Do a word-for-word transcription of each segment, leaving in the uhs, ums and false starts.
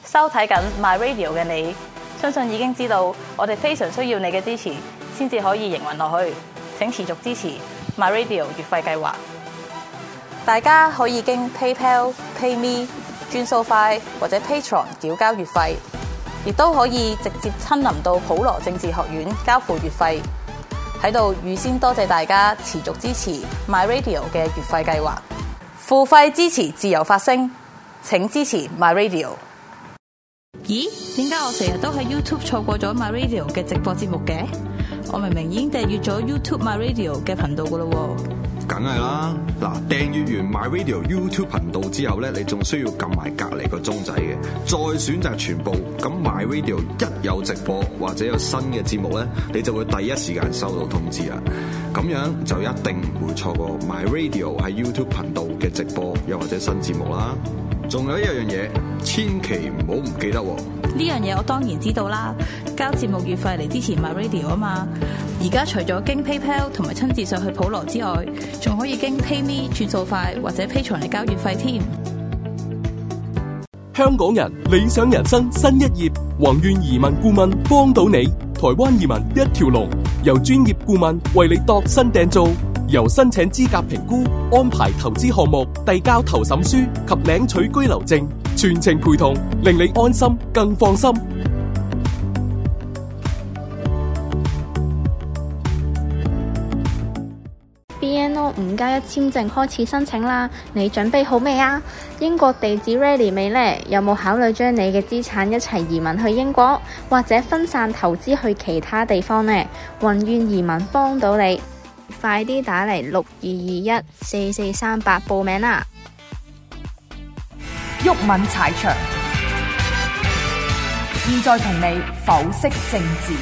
收睇緊 My Radio 嘅你，相信已經知道我哋非常需要你嘅支持，先至可以營運落去。請持續支持 My Radio 月費計劃。大家可以經 PayPal、PayMe、轉數快或者 Patreon 繳交月費，亦都可以直接親臨到普羅政治學院交付月費。喺度預先多謝大家持續支持 My Radio 嘅月費計劃，付費支持自由發聲，請支持 My Radio。咦？點解我成日都喺 YouTube 錯過咗 My Radio 嘅直播節目嘅？我明明已經訂閱咗 YouTube My Radio 嘅頻道噶咯喎。 梗係啦，嗱，訂閱完 My Radio YouTube 頻道之後咧，你仲需要撳埋隔離個鐘仔嘅，再選擇全部。咁 My Radio 一有直播或者有新嘅節目咧，你就會第一時間收到通知啦。咁樣就一定唔會錯過 My Radio 喺 YouTube 頻道嘅直播又或者新節目啦。仲有一樣嘢，千祈唔好唔記得喎。 呢樣嘢我當然知道啦，交節目月費嚟支持 My Radio 啊嘛。而家除咗經 PayPal 同埋親自上去普羅之外，仲可以經 PayMe 轉數快或者 Patreon嚟交月費添。 香港人理想人生新一頁，宏願移民顧問幫到你，台灣移民一條龍，由專業顧問為你度身訂造，由申請資格評估、安排投資項目、遞交投審書及領取居留證，全程陪同，令你安心更放心。 B N O 五加一簽證開始申請啦，你準備好未啊？英國地址 ready 未呢？有冇考慮將你嘅資產一齊移民去英國，或者分散投資去其他地方呢？宏願移民幫到你，快啲打嚟六二二一四四三八報名啦！ 毓民踩場，現在同你剖析政治。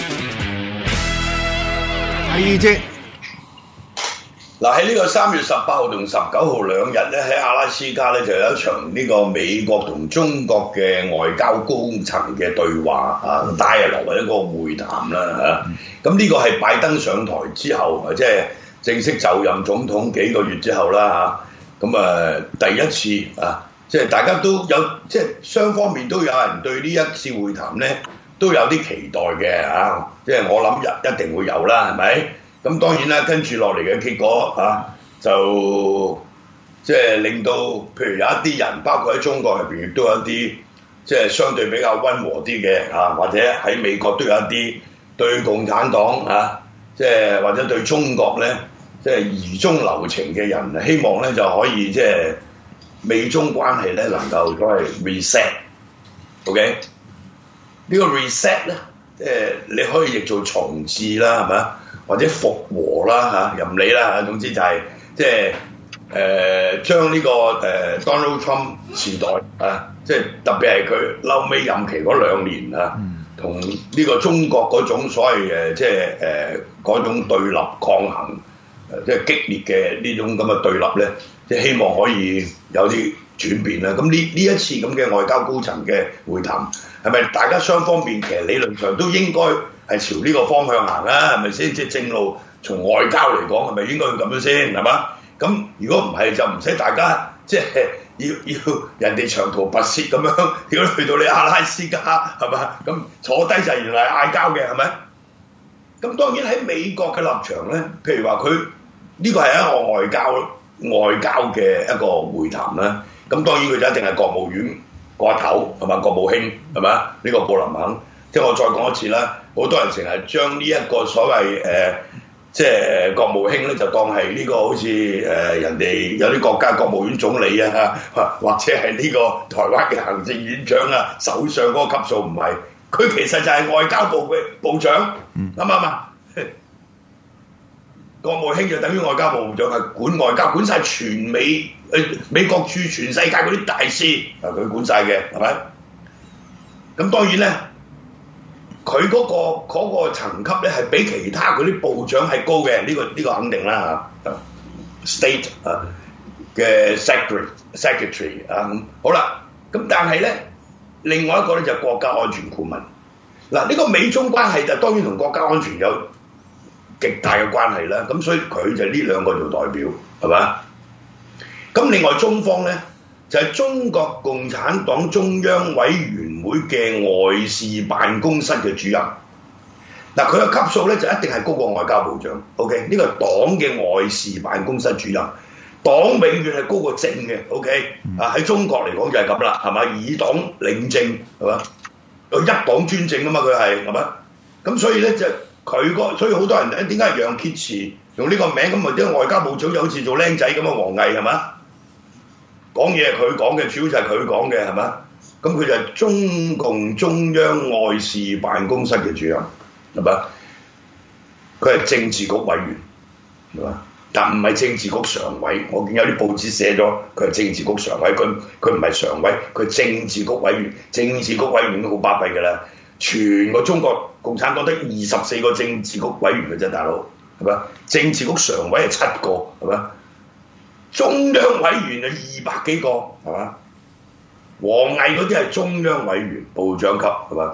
第二節。嗱，喺呢個三月十八號同十九號兩日咧，喺阿拉斯加咧就有一場呢個美國同中國嘅外交高層嘅對話啊，dialogue一個會談啦嚇。咁呢個係拜登上台之後，即係正式就任總統幾個月之後啦嚇。咁啊，第一次啊，即係大家都有，即係雙方面都有人對呢一次會談咧都有啲期待嘅嚇。即係我諗一一定會有啦，係咪？咁當然啦，跟住落嚟嘅結果啊，就即係令到，譬如有一啲人，包括喺中國入邊，亦都有一啲即係相對比較溫和啲嘅啊，或者喺美國都有一啲對共產黨啊，即係或者對中國咧，即係疑中留情嘅人，希望咧就可以即係美中關係咧能夠都係 reset，OK？ 呢個 reset 咧，即係你可以譯做重置啦，係咪啊？或者復和啦嚇，任理啦嚇，總之就係即係誒將呢個誒、呃、Donald Trump 時代啊，即係特別係佢嬲尾任期嗰兩年啊，同呢個中國嗰種所謂誒即係誒嗰種對立抗衡，誒即係激烈嘅呢種咁嘅對立咧，即係希望可以有啲轉變啦。咁呢呢一次咁嘅外交高層嘅會談，係咪大家雙方面其實理論上都應該係朝呢個方向行啊？係咪先？即係正路，從外交嚟講係咪應該要咁樣先？係嘛？咁如果唔係就唔使大家即係要要人哋長途跋涉咁樣，如果去到你阿拉斯加係嘛？咁坐低就原來係嗌交嘅係咪？咁當然喺美國嘅立場咧，譬如話佢呢個係一個外交外交嘅一個會談啦。咁當然佢就一定係國務院個頭係嘛？國務卿係嘛？呢、這個布林肯。即係我再講一次啦，好多人成日將呢一個所謂誒、呃，即係國務卿咧，就當係呢個好似誒、呃、人哋有啲國家國務院總理啊，或者係呢個台灣嘅行政院長啊、首相嗰個級數，唔係，佢其實就係外交部嘅部長，啱唔啱啊？國務卿就等於外交部部長，係管外交，管晒全美誒、呃、美國駐全世界嗰啲大使，啊佢管晒嘅，係咪？咁當然咧。佢嗰、那個嗰、那個層級咧係比其他嗰啲部長係高嘅，呢、這個呢、這個肯定啦嚇。State 啊嘅 secretary secretary 啊咁好啦，咁但係咧另外一個咧就係國家安全顧問。嗱呢個美中關係就當然同國家安全有極大嘅關係啦。咁所以佢就呢兩個做代表係嘛？咁另外中方咧就係中國共產黨中央委員會嘅外事辦公室嘅主任。嗱，佢嘅級數咧就一定係高過外交部長。OK， 呢個係黨嘅外事辦公室主任，黨永遠係高過政嘅。OK，啊喺中國嚟講就係咁啦，係嘛？以黨領政係嘛？佢一黨專政啊嘛，佢係係嘛？咁所以咧就佢個，所以好多人點解楊潔篪用呢個名咁，或者外交部長就好似做僆仔咁啊？王毅係嘛？講嘢係佢講嘅，主要就係佢講嘅係嘛？咁佢就係中共中央外事辦公室嘅主任係嘛？佢係政治局委員係嘛？但唔係政治局常委。我見有啲報紙寫咗佢係政治局常委，佢佢唔係常委，佢係政治局委員。政治局委員都好巴閉㗎啦，全個中國共產黨得二十四個政治局委員嘅啫，大佬係嘛？政治局常委係七個係嘛？中央委員就二百幾個係嘛？王毅嗰啲係中央委員部長級係嘛？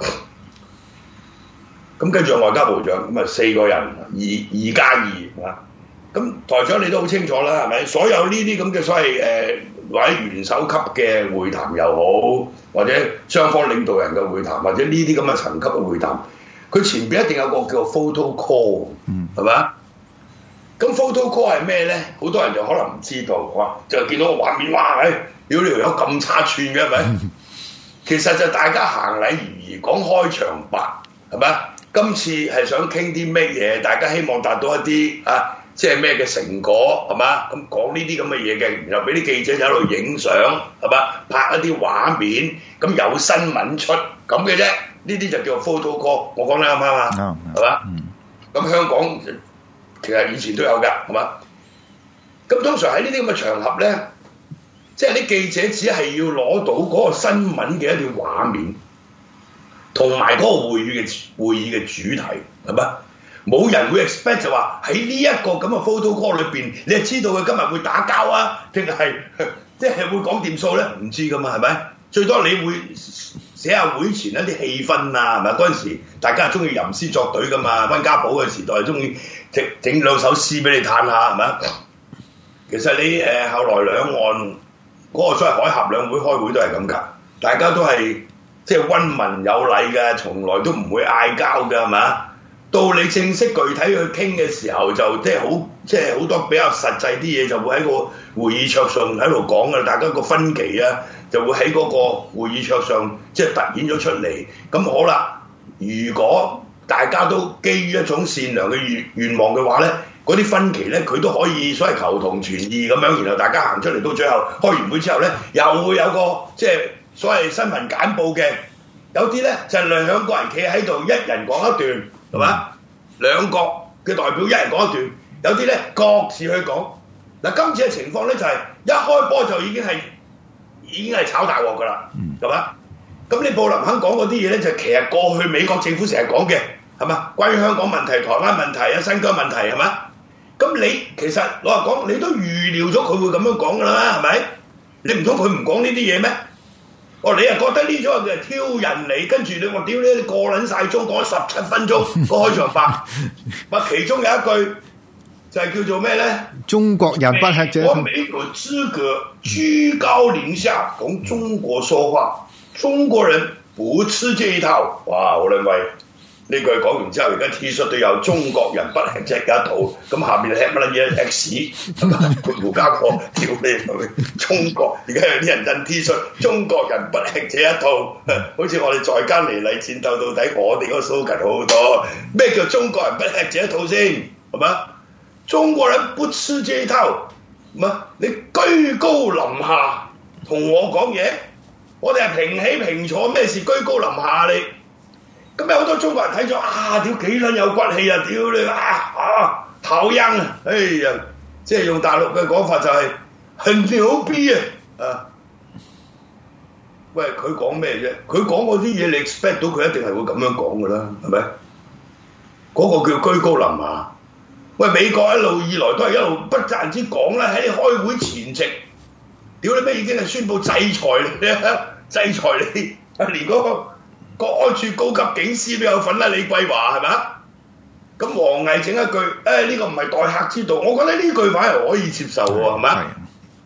咁跟住外交部長咁啊四個人，二二加二係嘛？咁台長你都好清楚啦，係咪？所有呢啲咁嘅所謂誒、呃、或者元首級嘅會談又好，或者雙方領導人嘅會談，或者呢啲咁嘅層級嘅會談，佢前邊一定有個叫做 photo call，係咪？咁 photo call 係咩咧？好多人就可能唔知道，哇！就見到個畫面，哇！誒，屌你條友咁差串嘅係咪？其實就大家行禮如儀，講開場白係咪？今次係想傾啲咩嘢？大家希望達到一啲啊，即係咩嘅成果係嘛？咁講呢啲咁嘅嘢嘅，然後俾啲記者就喺度影相係嘛？拍一啲畫面，咁有新聞出咁嘅啫。呢啲就叫做 photo call。我講得啱唔啱啊？係嘛？咁香港其實以前都有㗎，係嘛？咁通常喺呢啲咁嘅場合咧，即係啲記者只係要攞到嗰個新聞嘅一段畫面，同埋嗰個會議嘅會議嘅主題，係嘛？冇人會 expect 就話喺呢一個咁嘅 photo call 裏邊，你係知道佢今日會打交啊，定係即係會講掂數咧？唔知㗎嘛，係咪？最多你會寫下會前一啲氣氛啊，係咪？嗰陣時大家係中意吟詩作對㗎嘛，溫家寶嘅時代中意整整兩首詩俾你嘆下，係咪？其實你誒、呃、後來兩岸嗰個所謂海峽兩會開會都係咁㗎，大家都係即係溫文有禮嘅，從來都唔會嗌交㗎，係嘛？到你正式具體去傾嘅時候，就即係好即係好多比較實際啲嘢就會喺個會議桌上喺度講㗎，大家個分歧啊就會喺嗰個會議桌上即係突顯咗出嚟。咁好啦，如果大家都基於一種善良嘅願願望嘅話咧，嗰啲分歧咧佢都可以所謂求同存異咁樣，然後大家行出嚟到最後開完會之後咧，又會有個即係所謂新聞簡報嘅，有啲咧就係兩個人企喺度，一人講一段。係嘛？兩國嘅代表一人講一段，有啲咧各自去講。嗱，今次嘅情況咧就係、是、一開波就已經係已經係炒大鑊㗎啦，係嘛？咁你布林肯講嗰啲嘢咧，就其實過去美國政府成日講嘅，係嘛？關於香港問題、台灣問題啊、新疆問題係嘛？咁你其實老實講，你都預料咗佢會咁樣講㗎啦，係咪？你唔通佢唔講呢啲嘢咩？哦，你又覺得呢種係挑人嚟，跟住你話屌你過撚晒鐘，講咗十七分鐘個開場白，咪其中有一句就係叫做咩咧？ 中國人不吃這套。 我沒有資格居高臨下同中國說話，中國人不吃這一套。哇！我認為呢句講完之後，而家 T 恤都有中國人不吃這一套，咁下面係乜撚嘢 X 括弧加個叫你中國，而家有啲人印 T 恤，中國人不吃這一套，好似我哋在間嚟嚟戰鬥到底，我哋嗰個 slogan好多。咩叫中國人不吃這一套先？係嘛？中國人不吃這一套，唔係你居高臨下同我講嘢，我哋係平起平坐，咩事居高臨下你？咁有好多中國人睇咗啊！屌幾撚有骨氣啊！屌你啊啊！討厭啊！哎呀，即係用大陸嘅講法就係很牛逼啊！啊，喂，佢講咩啫？佢講嗰啲嘢，你 expect 到佢一定係會咁樣講㗎啦，係咪？嗰、那個叫居高臨下。喂，美國一路以來都係一路不但止講啦，喺你開會前夕，屌你咩已經係宣布制裁你啊！制裁你啊！連嗰、那個國安處高級警司都有份啦，李桂華係咪？咁王毅整一句，誒、哎、呢、這個唔係待客之道，我覺得呢句反而可以接受喎，係咪？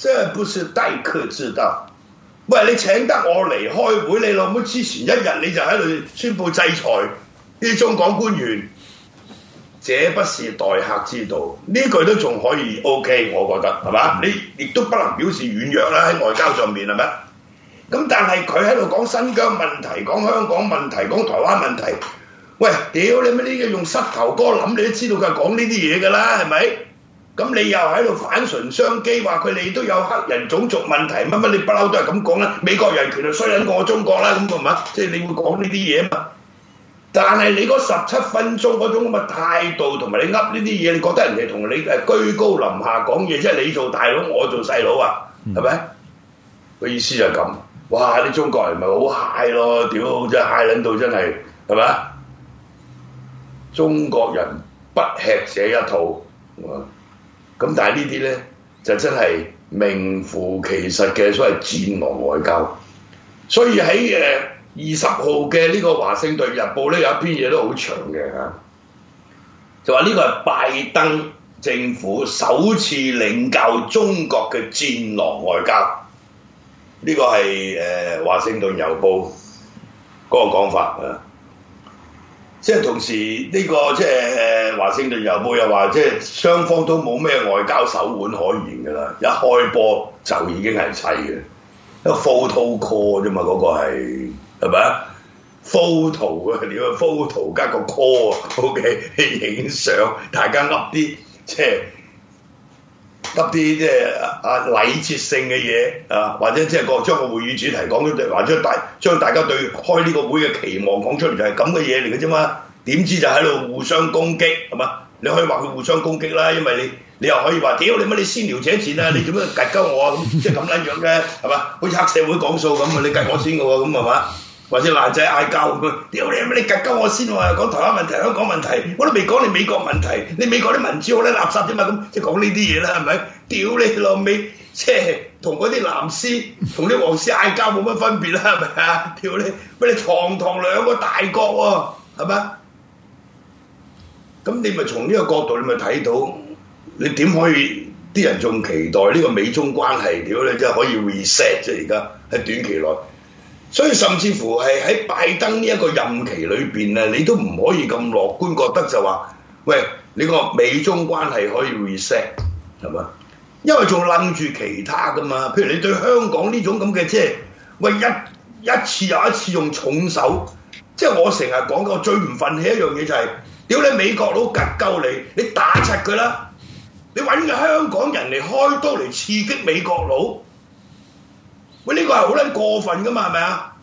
這不是待客之道。喂，你請得我嚟開會，你老母之前一日你就喺度宣佈制裁呢啲中港官員，這不是待客之道。呢句都仲可以 OK， 我覺得係嘛？你亦都不能表示軟弱啦，喺外交上面係咪？咁但係佢喺度講新疆問題、講香港問題、講台灣問題，喂，屌你乜呢個用膝頭哥諗，你都知道佢係講呢啲嘢㗎啦，係咪？咁你又喺度反唇相譏，話佢哋都有黑人種族問題，乜乜你不嬲都係咁講啦。美國人權就衰撚過我中國啦，咁係嘛？即係你會講呢啲嘢啊嘛。但係你嗰十七分鐘嗰種咁嘅態度，同埋你噏呢啲嘢，你覺得人哋同你誒居高臨下講嘢，即係你做大佬，我做細佬啊，係咪？個意思就係咁。哇！啲中國人咪好嗨咯，屌真係嗨撚到真係，係咪？中國人不吃這一套。咁但係呢啲咧就真係名副其實嘅所謂戰狼外交，所以喺誒二十號嘅呢個華盛頓日報咧有一篇嘢都好長嘅嚇，就話呢個係拜登政府首次領教中國嘅戰狼外交，呢、這個係誒、呃、華盛頓郵報嗰個講法啊。即係同時呢、這個即係誒華盛頓郵報又話，即係雙方都冇咩外交手腕可言㗎啦，一開波就已經係砌嘅，一個 photo call 啫嘛，嗰、那個係係咪啊 ？photo 啊，你個 photo 加個 call 啊 ，OK， 影相，大家噏啲即係噏啲即係啊禮節性嘅嘢啊，或者即係個將個會議主題講咗，或者大將大家對開呢個會嘅期望講出嚟，就係咁嘅嘢嚟嘅啫嘛。點知就喺度互相攻擊係嘛？你可以話佢互相攻擊啦，因為你你又可以話屌你乜你先撩者賤啊！你做咩趌鳩我啊？咁即係咁撚樣嘅係嘛？好似黑社會講數咁啊！你趌我先嘅喎，咁係嘛？或者爛仔嗌交咁啊！屌你乜你趌鳩我先喎！講台灣問題、香港問題，我都未講你美國問題，你美國啲民主好撚垃圾啫嘛！咁即係講呢啲嘢啦，係咪？屌你老味，即係同嗰啲藍絲同啲黃絲嗌交冇乜分別啦，係咪啊？屌你乜你堂堂兩個大國喎，係咪？咁你咪從呢個角度，你咪睇到你點可以啲人仲期待呢個美中關係？屌你真係可以 reset 啫！而家喺短期內，所以甚至乎係喺拜登呢一個任期裏邊啊，你都唔可以咁樂觀，覺得就話喂，你個美中關係可以 reset 係嘛？因為仲楞住其他噶嘛，譬如你對香港呢種咁嘅即係喂一一次又一次用重手，即係我成日講過最唔憤氣一樣嘢就係、是。屌你美國佬趌鳩你，你打柒佢啦！你揾個香港人嚟開刀嚟刺激美國佬，喂呢、這個係好撚過分噶嘛，係咪啊？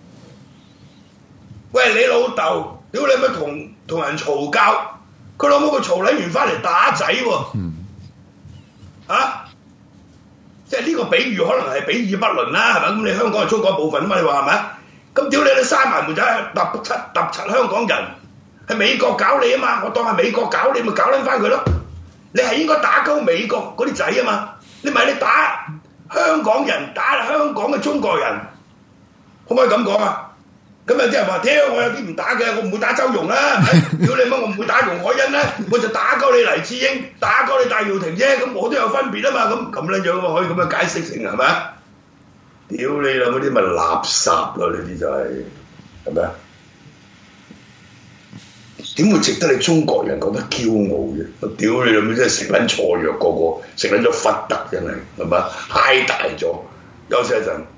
喂你老豆，屌你咪同同人嘈交，佢老母佢嘈撚完翻嚟打仔喎、啊，啊！即係呢個比喻可能係比喻不倫啦，係咪？咁你香港係中國一部分啊嘛，你話係咪？咁屌你你閂埋門仔揼柒揼柒香港人。係美國搞你啊嘛，我當係美國搞你，咪搞撚翻佢咯。你係應該打鳩美國嗰啲仔啊嘛，你咪你打香港人，打香港嘅中國人，可唔可以咁講啊？咁有啲人話：屌，我有啲唔打嘅，我唔會打周融啦。屌你乜，我唔會打容海恩啦，我就打鳩你黎智英，打鳩你戴耀廷啫。咁我都有分別啊嘛。咁咁撚樣可以咁樣解釋成係咪啊？屌你啦，嗰啲咪垃圾咯，呢啲就係係咪啊？點會值得你中國人覺得驕傲嘅？我屌你老母真係食撚錯藥，個個食撚咗忽突，真係係咪？嗨大咗，休息一陣。